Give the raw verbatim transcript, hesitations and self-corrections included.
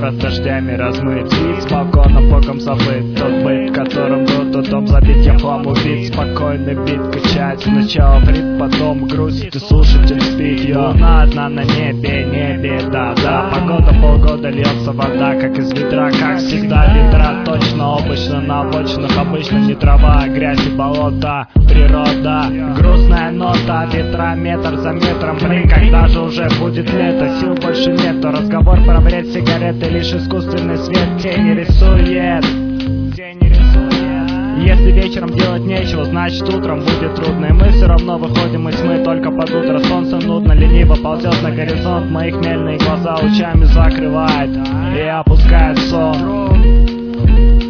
Город дождями размыт, вид спокойно боком забыт. Тот быт, которым был дом забит, я хлам убит. Спокойный бит качает сначала в ритм, потом грустит и слушатель спит. Йо. Луна одна на небе, небе, да, да. Погода полгода, льется вода, как из ведра. Как всегда ветра, точно облачно. На обочинах обычно не трава, а грязь и болота. Природа, грустная нота, ветра метр за метром. Блин, когда же уже будет лето, сил больше нету. Разговор про вред сигареты, лишь искусственный свет тени рисует. Тени рисует. Если вечером делать нечего, значит утром будет трудно. И мы все равно выходим из тьмы только под утро. Солнце нудно, лениво ползет на горизонт. Мои хмельные глаза лучами закрывает и опускает сон.